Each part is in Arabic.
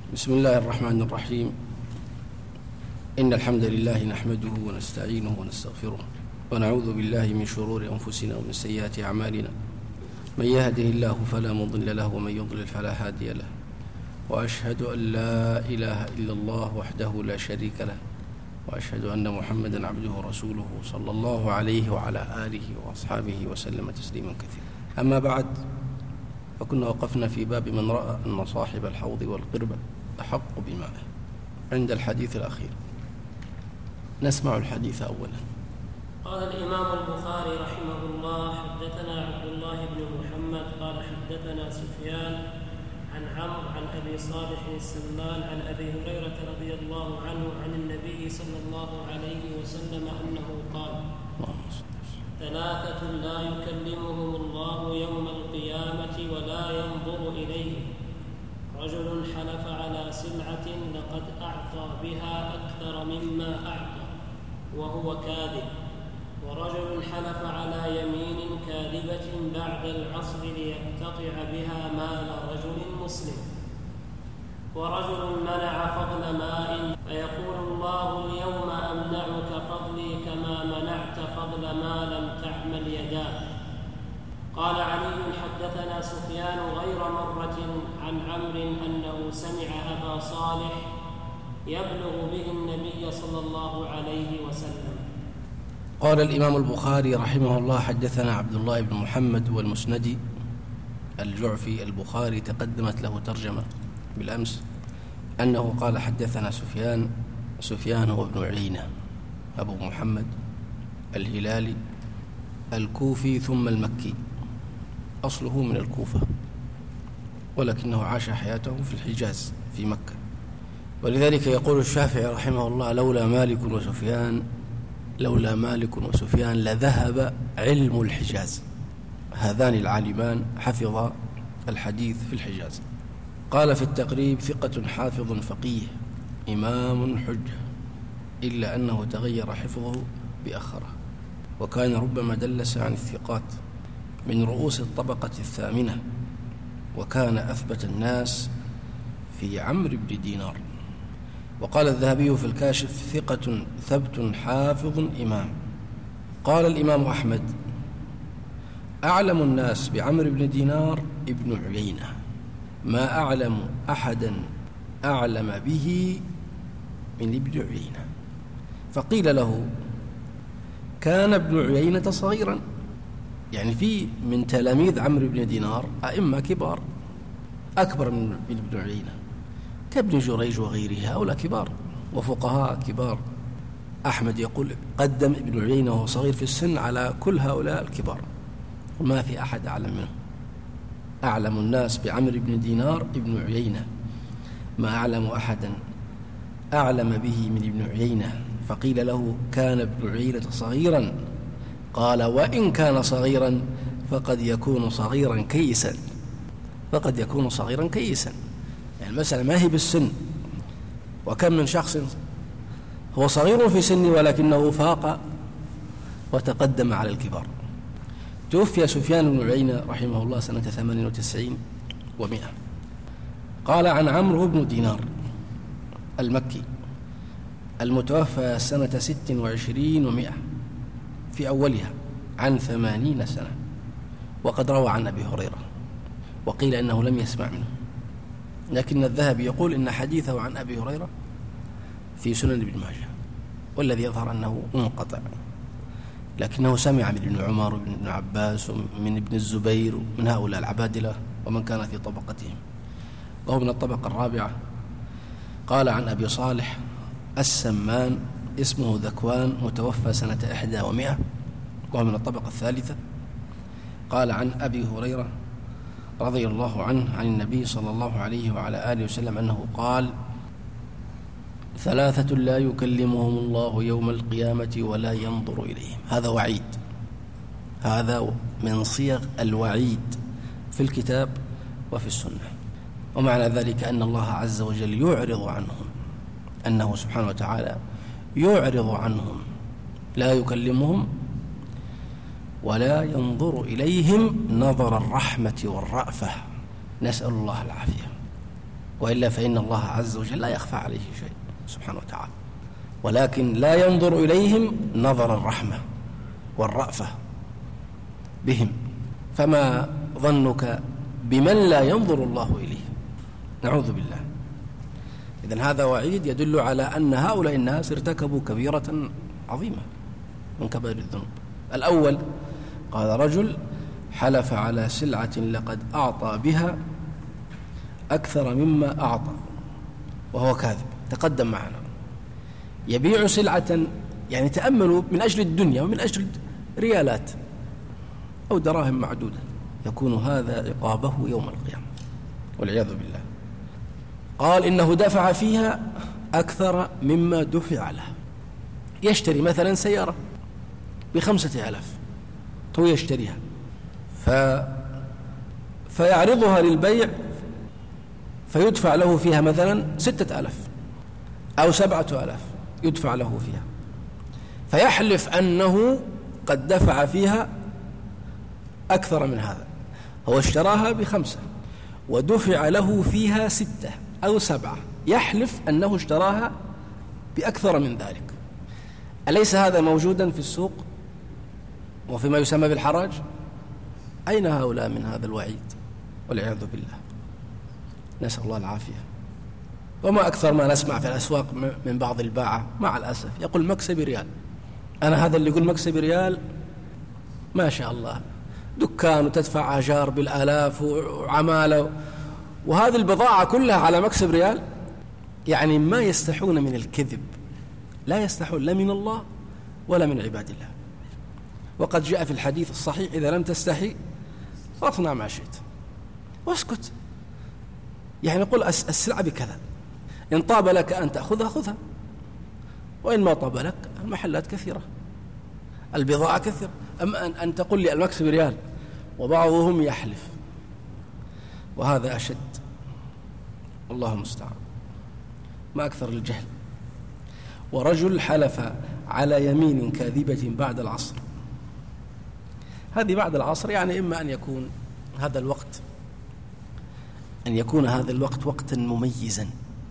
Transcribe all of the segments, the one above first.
بسم الله الرحمن الرحيم. إن الحمد لله نحمده ونستعينه ونستغفره ونعوذ بالله من شرور أنفسنا ومن سيئات أعمالنا. من يهده الله فلا مضل له ومن يضلل فلا هادي له، وأشهد أن لا إله إلا الله وحده لا شريك له، وأشهد أن محمدا عبده ورسوله صلى الله عليه وعلى آله وأصحابه وسلم تسليما كثيرا. أما بعد، فكنا وقفنا في باب من رأى أن صاحب الحوض والقربة أحق بمائه عند الحديث الأخير. نسمع الحديث أولا. قال الإمام البخاري رحمه الله: حدثنا عبد الله بن محمد قال حدثنا سفيان عن عمرو عن أبي صالح السمان عن أبي هريرة رضي الله عنه عن النبي صلى الله عليه وسلم أنه قال: ثلاثة لا يكلمهم الله يوم القيامة ولا ينظر إليهم: رجل حلف على سلعة لقد أعطى بها أكثر مما أعطى وهو كاذب، ورجل حلف على يمين كاذبة بعد العصر ليقتطع بها مال رجل مسلم، ورجل منع فضل ماء فيقول الله اليوم أمنعك فضلي كما منعت فضل ما لم تعمل يداك. قال علي: حدثنا سفيان غير مرة عن عمرو أنه سمع أبا صالح يبلغ به النبي صلى الله عليه وسلم. قال الإمام البخاري رحمه الله: حدثنا عبد الله بن محمد والمسندي الجعفي البخاري، تقدمت له ترجمة بالأمس، أنه قال حدثنا سفيان هو ابن عيينة أبو محمد الهلالي الكوفي ثم المكي، أصله من الكوفة ولكنه عاش حياته في الحجاز في مكة، ولذلك يقول الشافعي رحمه الله: لولا مالك وسفيان لذهب علم الحجاز. هذان العالمان حفظ الحديث في الحجاز. قال في التقريب: ثقة حافظ فقيه إمام حجة، إلا أنه تغير حفظه بأخره، وكان ربما دلس عن الثقات، من رؤوس الطبقة الثامنة، وكان أثبت الناس في عمرو بن دينار. وقال الذهبي في الكاشف: ثقة ثبت حافظ إمام. قال الإمام أحمد: أعلم الناس بعمرو بن دينار ابن عيينة، ما أعلم أحدا أعلم به من ابن عيينة. فقيل له: كان ابن عيينة صغيرا، يعني في من تلاميذ عمرو بن دينار أئمة كبار أكبر من ابن عيينة، كابن جريج وغيره، هؤلاء كبار وفقهاء كبار. أحمد يقول: قدم ابن عيينة وهو صغير في السن على كل هؤلاء الكبار، وما في أحد أعلم منه. أعلم الناس بعمرو بن دينار ابن عيينة، ما أعلم أحدا أعلم به من ابن عيينة. فقيل له: كان ابن عيينة صغيرا؟ قال: وإن كان صغيرا فقد يكون صغيرا كيسا. يعني المسألة ما هي بالسن، وكم من شخص هو صغير في سنه ولكنه فاق وتقدم على الكبار. توفي سفيان بن عيينة رحمه الله سنة 98 و100. قال عن عمرو بن دينار المكي المتوفى سنة 26 و100 في أولها عن 80 سنة، وقد روى عن أبي هريرة، وقيل إنه لم يسمع منه، لكن الذهبي يقول إن حديثه عن أبي هريرة في سنن ابن ماجه، والذي يظهر أنه منقطع، لكنه سمع من ابن عمر ومن ابن عباس ومن ابن الزبير ومن هؤلاء العبادلة ومن كان في طبقتهم، وهو من الطبقة الرابعة. قال عن أبي صالح السمان اسمه ذكوان، متوفى سنة 1 و100، وهو من الطبقة الثالثة. قال عن أبي هريرة رضي الله عنه عن النبي صلى الله عليه وعلى آله وسلم أنه قال: ثلاثة لا يكلمهم الله يوم القيامة ولا ينظر إليهم. هذا وعيد، هذا من صيغ الوعيد في الكتاب وفي السنة. ومعنى ذلك أن الله عز وجل يعرض عنهم، أنه سبحانه وتعالى يعرض عنهم، لا يكلمهم ولا ينظر إليهم نظر الرحمة والرأفة، نسأل الله العافية. وإلا فإن الله عز وجل لا يخفى عليه شيء سبحانه وتعالى، ولكن لا ينظر إليهم نظر الرحمة والرأفة بهم. فما ظنك بمن لا ينظر الله إليه؟ نعوذ بالله. إذن هذا وعيد يدل على أن هؤلاء الناس ارتكبوا كبيرة عظيمة من كبائر الذنوب. الأول قال رجل حلف على سلعة لقد أعطى بها أكثر مما أعطى وهو كاذب. تقدم معنا يبيع سلعة، يعني تأملوا، من أجل الدنيا ومن أجل ريالات أو دراهم معدودة، يكون هذا عقابه يوم القيامة والعياذ بالله. قال إنه دفع فيها أكثر مما دفع له. يشتري مثلا سيارة ب5,000 هو يشتريها فيعرضها للبيع فيدفع له فيها مثلا 6,000 أو 7,000 يدفع له فيها، فيحلف أنه قد دفع فيها أكثر من هذا. هو اشتراها ب5 ودفع له فيها 6 أو 7، يحلف أنه اشتراها بأكثر من ذلك. أليس هذا موجودا في السوق وفيما يسمى بالحراج؟ أين هؤلاء من هذا الوعيد والعياذ بالله؟ نسأل الله العافية. وما أكثر ما نسمع في الأسواق من بعض الباعة مع الأسف يقول مكسب ريال. أنا هذا اللي يقول مكسب ريال ما شاء الله، دكان وتدفع أجار بالآلاف وعمالة، وهذه البضاعة كلها على مكسب ريال. يعني ما يستحون من الكذب، لا يستحون لا من الله ولا من عباد الله. وقد جاء في الحديث الصحيح إذا لم تستحي فاصنع ما شئت واسكت. يعني قل السلعة بكذا، إن طاب لك أن تأخذها خذها، وإن ما طاب لك المحلات كثيرة، البضاعة كثيرة. أما أن تقول لي المكسب ريال وبعضهم يحلف، وهذا أشد، الله المستعان. ما أكثر الجهل. ورجل حلف على يمين كاذبة بعد العصر. هذه بعد العصر يعني إما أن يكون هذا الوقت وقتا مميزا،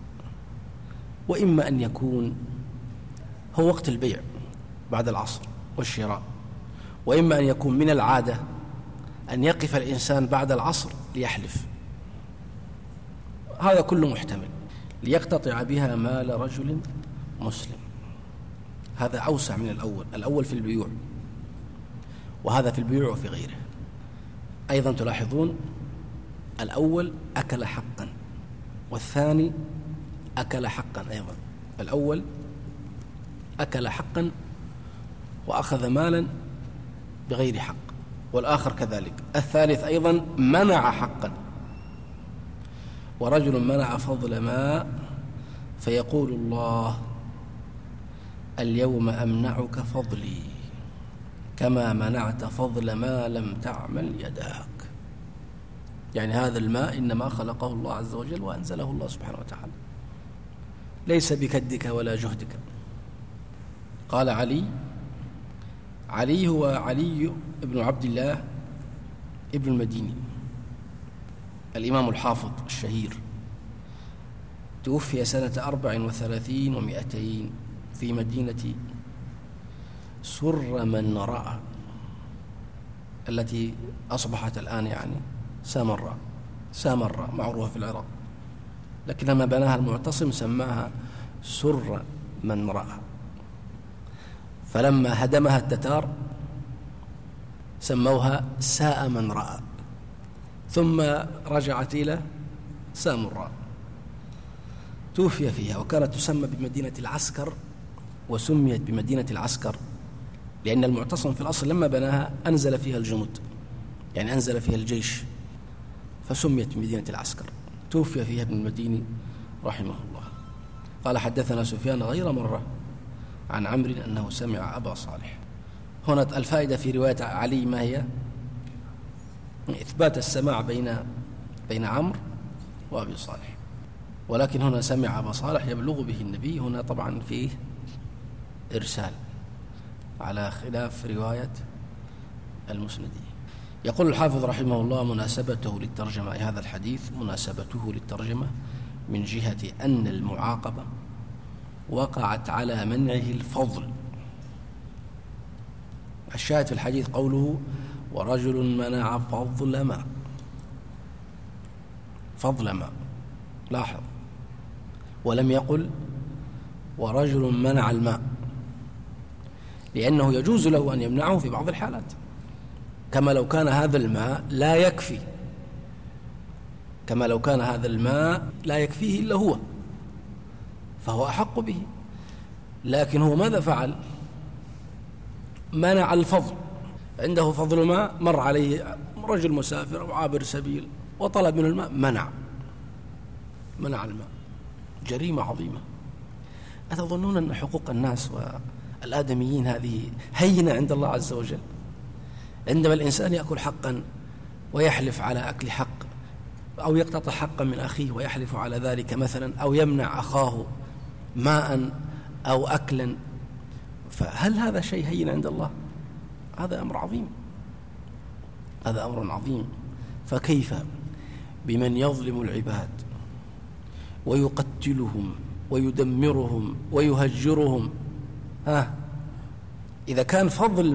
وإما أن يكون هو وقت البيع بعد العصر والشراء، وإما أن يكون من العادة أن يقف الإنسان بعد العصر ليحلف. هذا كله محتمل، ليقتطع بها مال رجل مسلم. هذا أوسع من الأول في البيوع، وهذا في البيوع وفي غيره. أيضا تلاحظون الأول أكل حقا، والثاني أكل حقا أيضا. الأول أكل حقا وأخذ مالا بغير حق، والآخر كذلك. الثالث أيضا منع حقا. ورجل منع فضل ماء فيقول الله اليوم أمنعك فضلي كما منعت فضل ما لم تعمل يداك. يعني هذا الماء إنما خلقه الله عز وجل وأنزله الله سبحانه وتعالى، ليس بكدك ولا جهدك. قال علي هو علي بن عبد الله ابن المديني، الإمام الحافظ الشهير، توفي سنة 34 و200 في مدينة سر من رأى التي أصبحت الآن يعني سامراء معروفة في العراق، لكن لما بناها المعتصم سماها سر من رأى. فلما هدمها التتار سموها ساء من رأى، ثم رجعت إلى سامراء. توفي فيها، وكانت تسمى بمدينة العسكر، وسميت بمدينة العسكر لأن المعتصم في الأصل لما بناها أنزل فيها الجنود، يعني أنزل فيها الجيش، فسميت بمدينة العسكر. توفي فيها ابن المديني رحمه الله. قال حدثنا سفيان غير مرة عن عمرو أنه سمع أبا صالح. هنا الفائدة في رواية علي ما هي؟ إثبات السماع بين عمرو وأبي صالح، ولكن هنا سمع أبا صالح يبلغ به النبي. هنا طبعا فيه إرسال على خلاف رواية المسندي. يقول الحافظ رحمه الله مناسبته للترجمة، هذا الحديث مناسبته للترجمة من جهة أن المعاقبة وقعت على منعه الفضل. الشاهد في الحديث قوله ورجل منع فضل ماء. فضل ماء، لاحظ، ولم يقل ورجل منع الماء، لأنه يجوز له أن يمنعه في بعض الحالات، كما لو كان هذا الماء لا يكفي، كما لو كان هذا الماء لا يكفيه إلا هو، فهو أحق به. لكن هو ماذا فعل؟ منع الفضل. عنده فضل ماء، مر عليه رجل مسافر أو عابر سبيل وطلب من الماء، منع الماء. جريمة عظيمة. أتظنون أن حقوق الناس والآدميين هذه هينة عند الله عز وجل؟ عندما الإنسان يأكل حقا ويحلف على أكل حق، أو يقتطع حقا من أخيه ويحلف على ذلك مثلا، أو يمنع أخاه ماء أو أكلا، فهل هذا شيء هين عند الله؟ هذا أمر عظيم، هذا أمر عظيم. فكيف بمن يظلم العباد ويقتلهم ويدمرهم ويهجرهم؟ إذا كان فضل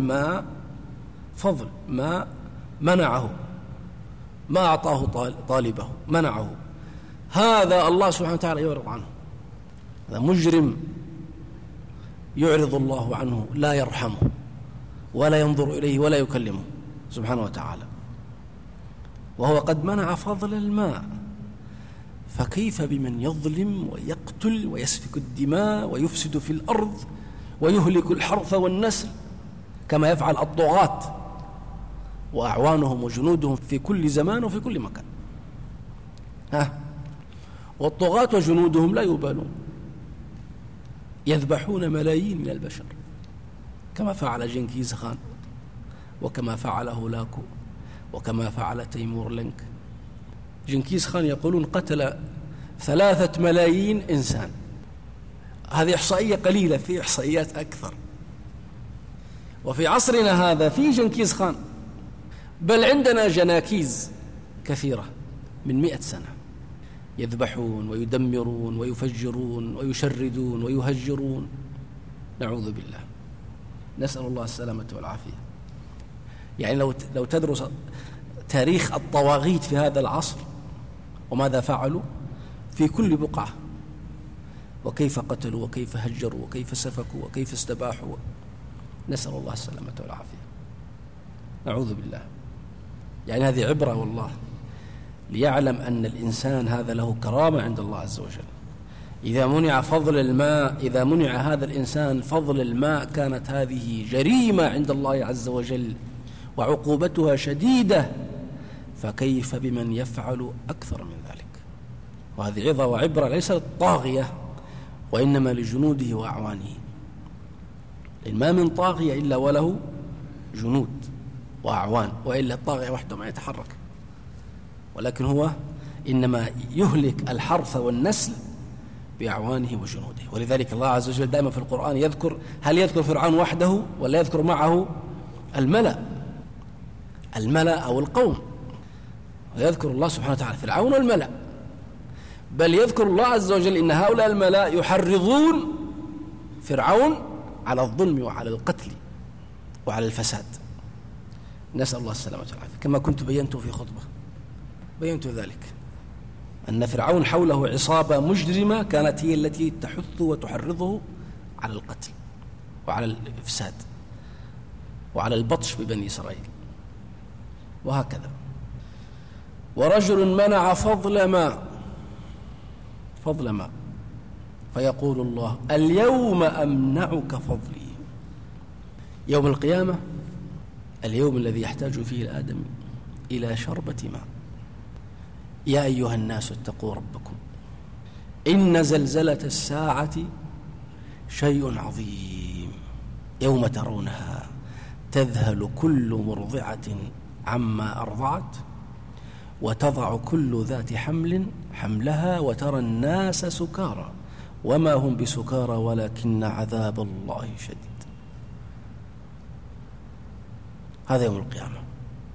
ما منعه، ما أعطاه طالبه، منعه، هذا الله سبحانه وتعالى يعرض عنه. هذا مجرم يعرض الله عنه، لا يرحمه ولا ينظر إليه ولا يكلمه سبحانه وتعالى، وهو قد منع فضل الماء. فكيف بمن يظلم ويقتل ويسفك الدماء ويفسد في الأرض ويهلك الحرث والنسل، كما يفعل الطغاة وأعوانهم وجنودهم في كل زمان وفي كل مكان. والطغاة وجنودهم لا يبالون، يذبحون ملايين من البشر، كما فعل جنكيز خان، وكما فعل هولاكو، وكما فعل تيمور لنك. جنكيز خان يقولون قتل 3 ملايين إنسان. هذه إحصائية قليلة، في إحصائيات أكثر. وفي عصرنا هذا في جنكيز خان، بل عندنا جناكيز كثيرة من 100 سنة يذبحون ويدمرون ويفجرون ويشردون ويهجرون، نعوذ بالله، نسأل الله السلامة والعافية. يعني لو تدرس تاريخ الطواغيت في هذا العصر وماذا فعلوا في كل بقعة، وكيف قتلوا وكيف هجروا وكيف سفكوا وكيف استباحوا، نسأل الله السلامة والعافية، نعوذ بالله. يعني هذه عبرة والله، ليعلم أن الإنسان هذا له كرامة عند الله عز وجل. إذا منع فضل الماء، إذا منع هذا الإنسان فضل الماء، كانت هذه جريمة عند الله عز وجل وعقوبتها شديدة، فكيف بمن يفعل أكثر من ذلك؟ وهذه عظة وعبرة ليس للطاغية وإنما لجنوده وأعوانه، لأن ما من طاغية إلا وله جنود وأعوان، وإلا الطاغية وحده ما يتحرك، ولكن هو إنما يهلك الحرث والنسل بأعوانه وجنوده. ولذلك الله عز وجل دائما في القرآن يذكر، هل يذكر فرعون وحده ولا يذكر معه الملأ أو القوم؟ ويذكر الله سبحانه وتعالى فرعون والملأ، بل يذكر الله عز وجل إن هؤلاء الملأ يحرضون فرعون على الظلم وعلى القتل وعلى الفساد، نسأل الله السلامة والعافية. كما كنت بينت في خطبة، بينت ذلك أن فرعون حوله عصابة مجرمة كانت هي التي تحث وتحرضه على القتل وعلى الإفساد وعلى البطش ببني إسرائيل، وهكذا. ورجل منع فضل ماء فيقول الله اليوم أمنعك فضلي. يوم القيامة، اليوم الذي يحتاج فيه الآدم إلى شربة ماء. يا أيها الناس اتقوا ربكم إن زلزلة الساعة شيء عظيم يوم ترونها تذهل كل مرضعة عما أرضعت وتضع كل ذات حمل حملها وترى الناس سكارى وما هم بسكارى ولكن عذاب الله شديد. هذا يوم القيامة.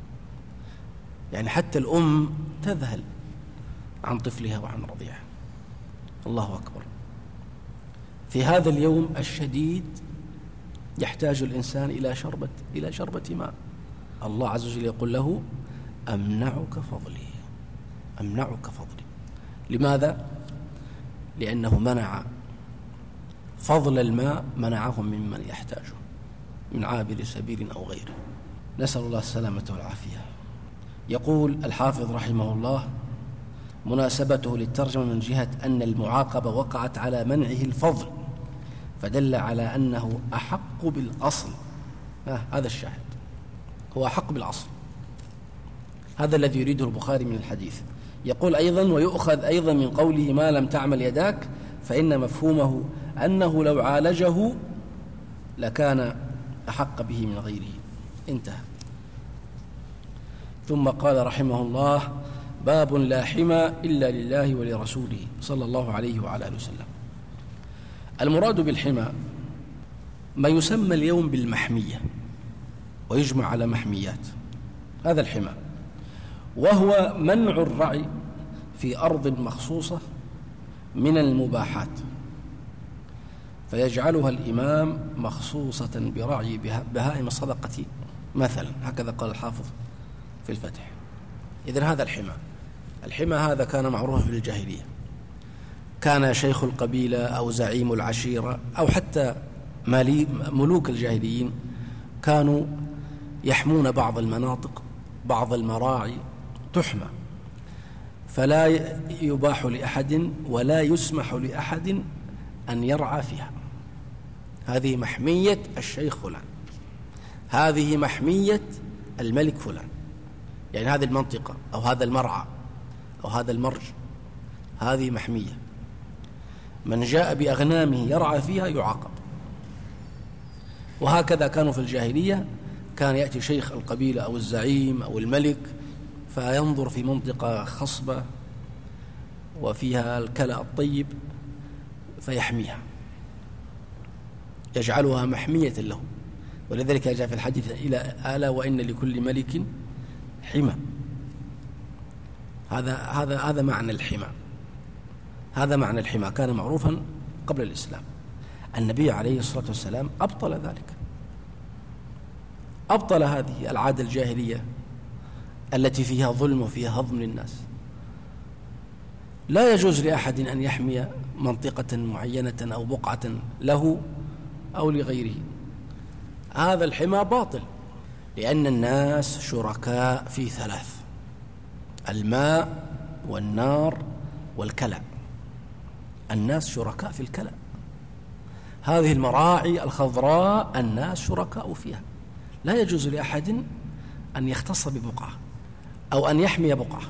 يعني حتى الأم تذهل عن طفلها وعن رضيعها. الله أكبر. في هذا اليوم الشديد يحتاج الإنسان إلى شربة ماء. الله عز وجل يقول له أمنعك فضلي، أمنعك فضلي. لماذا؟ لأنه منع فضل الماء، منعهم ممن يحتاجه من عابر سبيل أو غيره. نسأل الله السلامة والعافية. يقول الحافظ رحمه الله: مناسبته للترجمة من جهة أن المعاقبة وقعت على منعه الفضل، فدل على أنه أحق بالأصل. هذا الشاهد، هو أحق بالأصل. هذا الذي يريده البخاري من الحديث. يقول أيضا: ويؤخذ أيضا من قوله ما لم تعمل يداك، فإن مفهومه أنه لو عالجه لكان أحق به من غيره. انتهى. ثم قال رحمه الله: باب لا حمى إلا لله ولرسوله صلى الله عليه وعلى آله وسلم. المراد بالحمى ما يسمى اليوم بالمحمية، ويجمع على محميات. هذا الحمى، وهو منع الرعي في أرض مخصوصة من المباحات، فيجعلها الإمام مخصوصة برعي بهائم الصدقة مثلا، هكذا قال الحافظ في الفتح. إذن هذا الحمى. الحمى هذا كان معروفا في الجاهلية. كان شيخ القبيلة أو زعيم العشيرة أو حتى ملوك الجاهليين كانوا يحمون بعض المناطق، بعض المراعي تحمى، فلا يباح لأحد ولا يسمح لأحد أن يرعى فيها. هذه محمية الشيخ فلان، هذه محمية الملك فلان، يعني هذه المنطقة أو هذا المرعى أو هذا المرج، هذه محمية. من جاء بأغنامه يرعى فيها يعاقب. وهكذا كانوا في الجاهلية. كان يأتي شيخ القبيلة أو الزعيم أو الملك فينظر في منطقة خصبة وفيها الكلأ الطيب فيحميها، يجعلها محمية له. ولذلك جاء في الحديث: ألا وإن لكل ملك حمى. هذا معنى الحمى. هذا معنى الحمى، كان معروفا قبل الإسلام. النبي عليه الصلاة والسلام أبطل ذلك، أبطل هذه العادة الجاهلية التي فيها ظلم وفيها هضم للناس. لا يجوز لأحد أن يحمي منطقة معينة أو بقعة له أو لغيره. هذا الحمى باطل، لأن الناس شركاء في ثلاث: الماء والنار والكلى. الناس شركاء في الكلى. هذه المراعي الخضراء الناس شركاء فيها. لا يجوز لأحد أن يختص ببقعة أو أن يحمي بقعة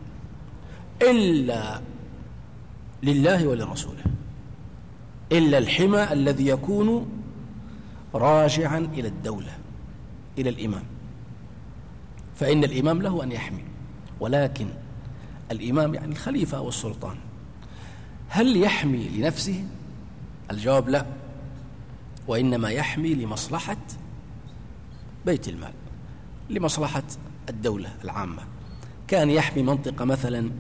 إلا لله ولرسوله، إلا الحمى الذي يكون راجعا إلى الدولة، إلى الإمام، فإن الإمام له أن يحمي. ولكن الإمام يعني الخليفة أو السلطان، هل يحمي لنفسه؟ الجواب لا، وإنما يحمي لمصلحة بيت المال، لمصلحة الدولة العامة. كان يحمي منطقة مثلا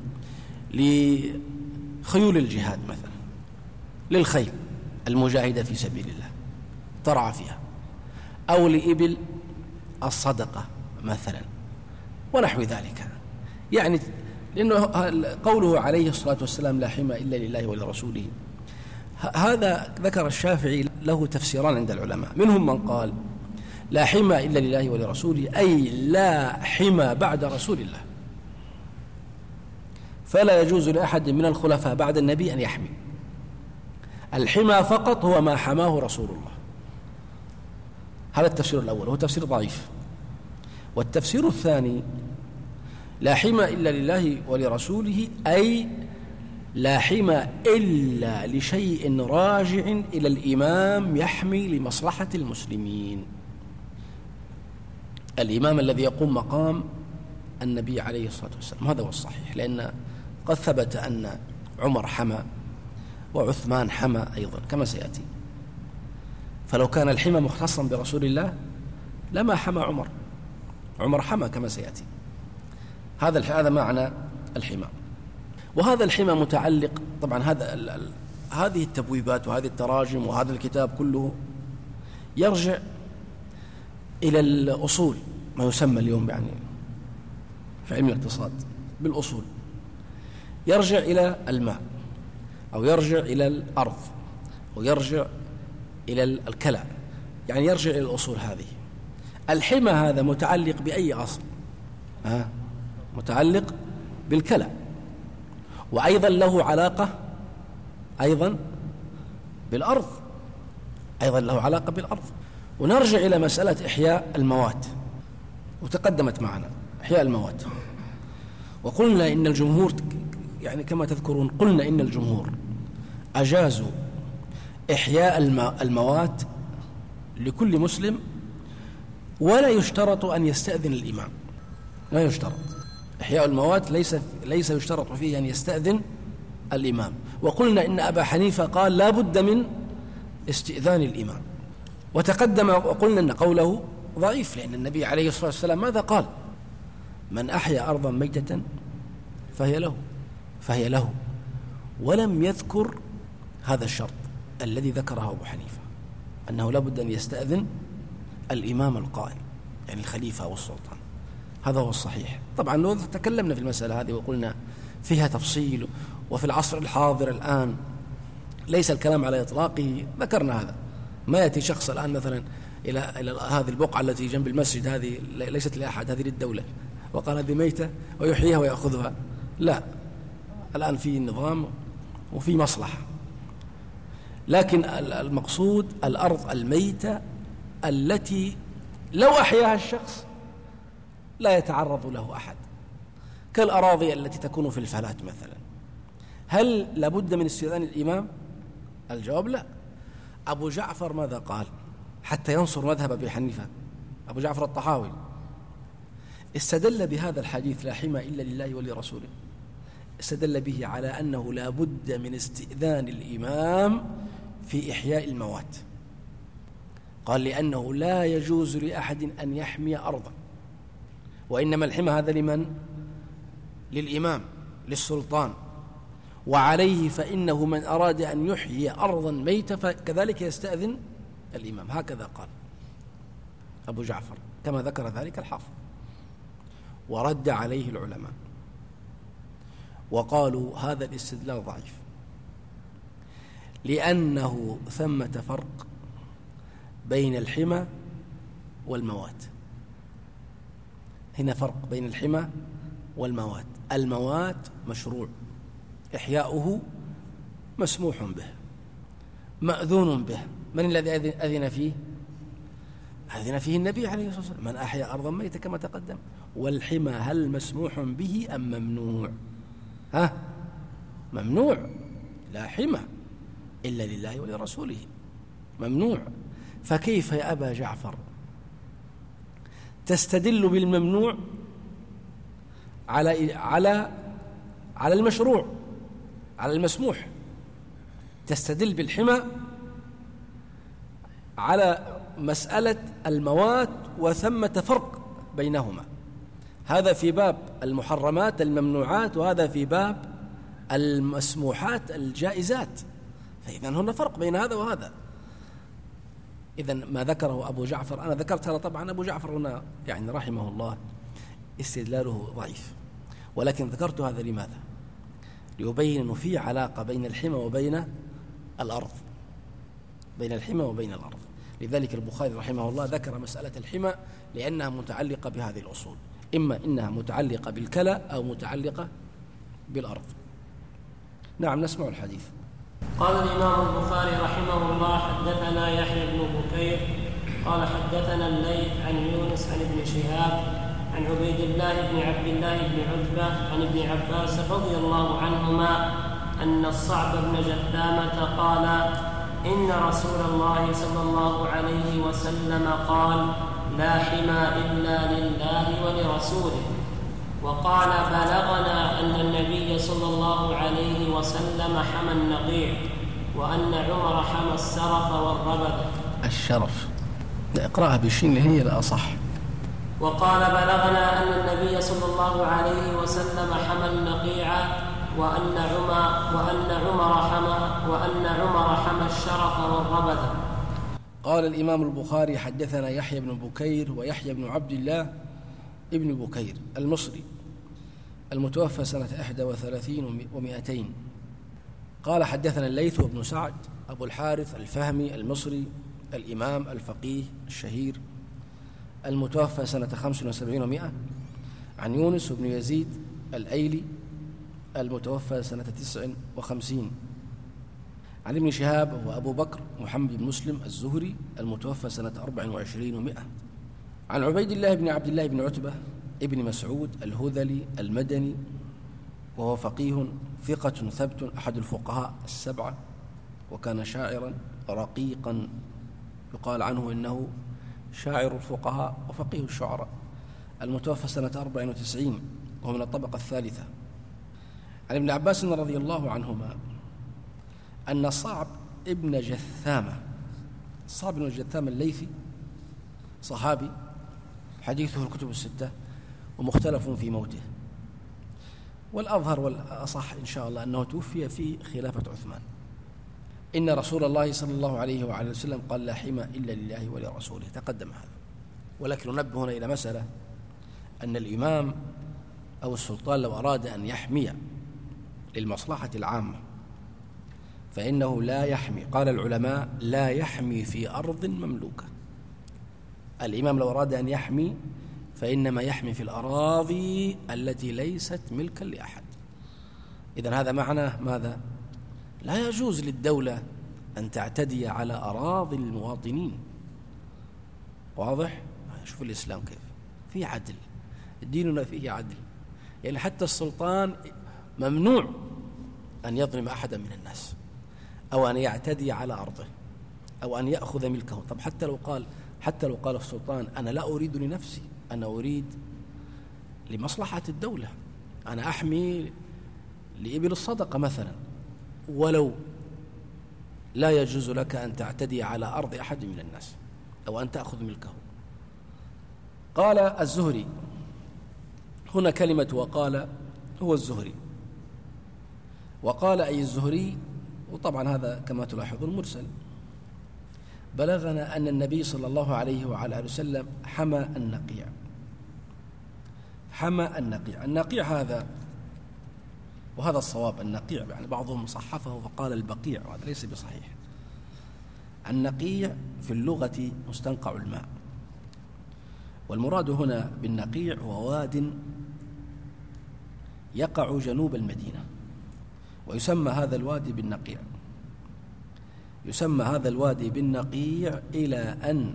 لخيول الجهاد مثلا، للخيل المجاهدة في سبيل الله ترعى فيها، أو لإبل الصدقة مثلا ونحو ذلك. يعني لأنه قوله عليه الصلاة والسلام لا حمى إلا لله ولرسوله، هذا ذكر الشافعي له تفسيران عند العلماء. منهم من قال لا حمى إلا لله ولرسوله، أي لا حمى بعد رسول الله، فلا يجوز لأحد من الخلفاء بعد النبي أن يحمي. الحمى فقط هو ما حماه رسول الله. هذا التفسير الأول، هو تفسير ضعيف. والتفسير الثاني لا حمى إلا لله ولرسوله، أي لا حمى إلا لشيء راجع إلى الإمام يحمي لمصلحة المسلمين. الإمام الذي يقوم مقام النبي عليه الصلاة والسلام، هذا هو الصحيح، لأن قد ثبت أن عمر حمى وعثمان حمى أيضا كما سيأتي. فلو كان الحمى مختصا برسول الله لما حمى عمر. عمر حمى كما سيأتي. هذا معنى الحمى. وهذا الحمى متعلق طبعا هذه التبويبات وهذه التراجم وهذا الكتاب كله يرجع إلى الأصول، ما يسمى اليوم يعني في علم الاقتصاد بالأصول، يرجع إلى الماء أو يرجع إلى الأرض أو يرجع إلى الكلى، يعني يرجع إلى الأصول هذه. الحمى هذا متعلق بأي أصل؟ متعلق بالكلى، وأيضا له علاقة أيضا بالأرض، ونرجع إلى مسألة إحياء الموات، وتقدمت معنا إحياء الموات، وقلنا إن الجمهور يعني كما تذكرون قلنا إن الجمهور أجازوا إحياء الموات لكل مسلم، ولا يشترط أن يستأذن الإمام، لا يشترط إحياء الموات، ليس يشترط فيه أن يستأذن الإمام. وقلنا إن أبا حنيفة قال لا بد من استئذان الإمام، وتقدم وقلنا أن قوله ضعيف، لأن النبي عليه الصلاة والسلام ماذا قال؟ من أحيا أرضا ميتة فهي له، ولم يذكر هذا الشرط الذي ذكره أبو حنيفة، أنه لا بد أن يستأذن الإمام القائم يعني الخليفة والسلطان. هذا هو الصحيح. طبعا لو تكلمنا في المسألة هذه وقلنا فيها تفصيل، وفي العصر الحاضر الآن ليس الكلام على إطلاقه، ذكرنا هذا. ما يأتي شخص الآن مثلا إلى هذه البقعة التي جنب المسجد، هذه ليست لأحد، هذه للدولة، وقال هذه ميتة ويحييها ويأخذها، لا، الآن في نظام وفي مصلحة. لكن المقصود الأرض الميتة التي لو أحياها الشخص لا يتعرض له أحد، كالأراضي التي تكون في الفلات مثلا. هل لابد من استئذان الإمام؟ الجواب لا. أبو جعفر ماذا قال حتى ينصر مذهب أبي حنيفة؟ أبو جعفر الطحاوي استدل بهذا الحديث لا حمى إلا لله ولرسوله، استدل به على أنه لا بد من استئذان الإمام في إحياء الموات. قال لأنه لا يجوز لأحد أن يحمي أرضا، وإنما الحمى هذا لمن؟ للإمام، للسلطان، وعليه فإنه من أراد أن يحيي أرضا ميتة فكذلك يستأذن الإمام. هكذا قال أبو جعفر كما ذكر ذلك الحافظ، ورد عليه العلماء وقالوا هذا الاستدلال ضعيف، لأنه ثمة فرق بين الحمى والموات. هنا فرق بين الحمى والموات. الموات مشروع إحياؤه، مسموح به، مأذون به. من الذي أذن فيه؟ أذن فيه النبي عليه الصلاة والسلام، من أحيا أرضا ميتة كما تقدم. والحمى هل مسموح به أم ممنوع؟ ممنوع، لا حمى إلا لله ولرسوله، ممنوع. فكيف يا أبا جعفر تستدل بالممنوع على المشروع، على المسموح؟ تستدل بالحمى على مسألة الموات وثمة فرق بينهما، هذا في باب المحرمات الممنوعات وهذا في باب المسموحات الجائزات، فإذا هنا فرق بين هذا وهذا. إذن ما ذكره أبو جعفر، أنا ذكرت هذا طبعا، أبو جعفر هنا يعني رحمه الله استدلاله ضعيف، ولكن ذكرت هذا لماذا؟ ليبين أنه في علاقة بين الحمى وبين الأرض، بين الحمى وبين الأرض. لذلك البخاري رحمه الله ذكر مسألة الحمى لأنها متعلقة بهذه الأصول، إما إنها متعلقة بالكلى أو متعلقة بالأرض. نعم، نسمع الحديث. قال الإمام البخاري رحمه الله: حدثنا يحيى بن بكير قال حدثنا الليث عن يونس عن ابن شهاب عن عبيد الله بن عبد الله بن عتبة عن ابن عباس رضي الله عنهما أن الصعب بن جثامة قال: إن رسول الله صلى الله عليه وسلم قال: لا حمى إلا لله ولرسوله. وقال: بلغنا أن النبي صلى الله عليه وسلم حمى النقيع، وأن عمر حمى السرف والربذ. الشرف اقرأها بالشين هي الأصح. وقال: بلغنا أن النبي صلى الله عليه وسلم حمى النقيع، وأن عمر حمى الشرف والربذ. قال الإمام البخاري: حدثنا يحيى بن بكير ويحيى بن عبد الله ابن بكير المصري المتوفى سنة 31 و200. قال: حدثنا الليث بن سعد أبو الحارث الفهمي المصري الإمام الفقيه الشهير المتوفى سنة 75 و100، عن يونس بن يزيد الأيلي المتوفى سنة 59، عن ابن شهاب وأبو بكر محمد بن مسلم الزهري المتوفى سنة 24 و100، عن عبيد الله بن عبد الله بن عتبة ابن مسعود الهذلي المدني وهو فقيه ثقة ثبت أحد الفقهاء السبعة، وكان شاعرا رقيقا يقال عنه إنه شاعر الفقهاء وفقيه الشعراء، المتوفى سنة 94 وهو من الطبقة الثالثة. عن ابن عباس رضي الله عنهما أن صعب ابن جثامة، صعب بن جثامة الليثي صحابي حديثه الكتب الستة ومختلف في موته، والأظهر والأصح إن شاء الله أنه توفي في خلافة عثمان. إن رسول الله صلى الله عليه وعلى وسلم قال: لا حمى إلا لله ولرسوله. تقدم هذا، ولكن ننبه هنا إلى مسألة، أن الإمام أو السلطان لو أراد أن يحمي للمصلحة العامة فإنه لا يحمي، قال العلماء: لا يحمي في أرض مملوكة. الإمام لو أراد أن يحمي فإنما يحمي في الأراضي التي ليست ملكا لأحد. إذن هذا معناه ماذا؟ لا يجوز للدولة أن تعتدي على أراضي المواطنين. واضح؟ شوف الإسلام كيف فيه عدل، ديننا فيه عدل، يعني حتى السلطان ممنوع أن يظلم أحدا من الناس أو أن يعتدي على أرضه أو أن يأخذ ملكه. طب حتى لو قال السلطان: أنا لا أريد لنفسي، أنا أريد لمصلحة الدولة، أنا أحمي لإبل الصدقة مثلا، ولو لا يجوز لك أن تعتدي على أرض أحد من الناس أو أن تأخذ ملكه. قال الزهري، هنا كلمة وقال هو الزهري، وقال أي الزهري، وطبعا هذا كما تلاحظون مرسل. بلغنا أن النبي صلى الله عليه وعلى آله وسلم حمى النقيع. حمى النقيع، النقيع هذا، وهذا الصواب، النقيع يعني بعضهم صحفه فقال البقيع، وهذا ليس بصحيح. النقيع في اللغة مستنقع الماء، والمراد هنا بالنقيع هو واد يقع جنوب المدينة، ويسمى هذا الوادي بالنقيع، يسمى هذا الوادي بالنقيع إلى أن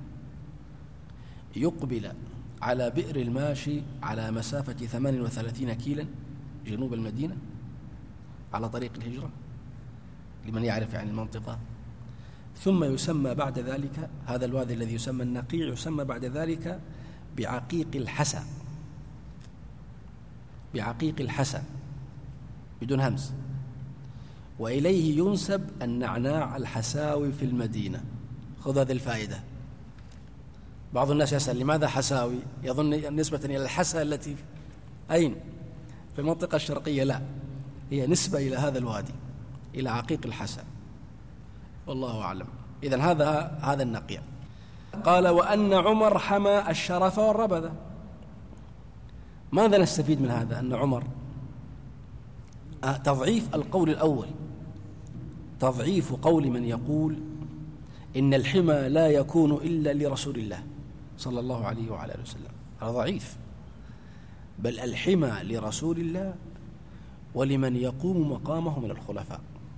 يقبل على بئر الماشي على مسافة 38 كيلا جنوب المدينة على طريق الهجرة لمن يعرف يعني المنطقة. ثم يسمى بعد ذلك هذا الوادي الذي يسمى النقيع يسمى بعد ذلك بعقيق الحسا، بعقيق الحسا بدون همز، وإليه ينسب النعناع الحساوي في المدينة. خذ هذه الفائدة. بعض الناس يسأل: لماذا حساوي؟ يظن نسبة إلى الحسا التي أين؟ في المنطقة الشرقية. لا، هي نسبة إلى هذا الوادي، إلى عقيق الحسا، والله أعلم. إذن هذا النقيع. قال: وأن عمر حمى الشرف والربذ. ماذا نستفيد من هذا؟ أن عمر تضعيف القول الأول، تضعيف قول من يقول إن الحمى لا يكون إلا لرسول الله صلى الله عليه وعلى آله وسلم، هذا ضعيف. بل الحمى لرسول الله ولمن يقوم مقامه من الخلفاء،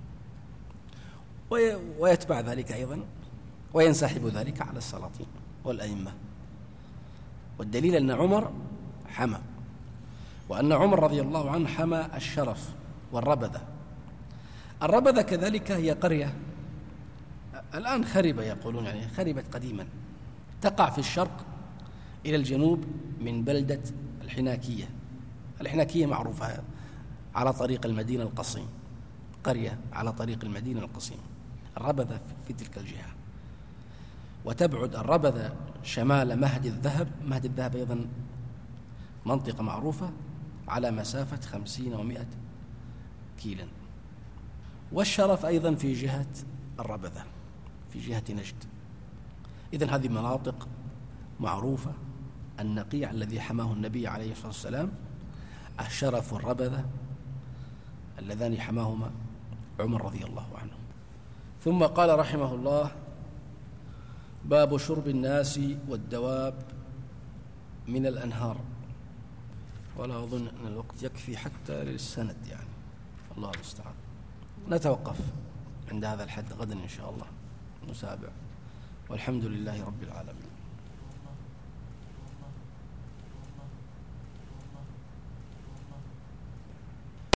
ويتبع ذلك أيضا وينسحب ذلك على السلاطين والأئمة. والدليل أن عمر حمى، وأن عمر رضي الله عنه حمى الشرف والربذة. الربذة كذلك هي قرية الآن خربة، يقولون يعني خربت قديما، تقع في الشرق إلى الجنوب من بلدة الحناكية. الحناكية معروفة على طريق المدينة القصيم، قرية على طريق المدينة القصيم. الربذة في تلك الجهة، وتبعد الربذة شمال مهد الذهب. مهد الذهب أيضا منطقة معروفة على مسافة 50 و100 كيلا. والشرف أيضا في جهة الربذة، في جهة نجد. إذن هذه مناطق معروفة. النقيع الذي حماه النبي عليه الصلاة والسلام، الشرف والربذة اللذان حماهما عمر رضي الله عنه. ثم قال رحمه الله: باب شرب الناس والدواب من الأنهار. ولا أظن أن الوقت يكفي حتى للسند، يعني الله المستعان. نتوقف عند هذا الحد، غدا إن شاء الله نسابع، والحمد لله رب العالمين.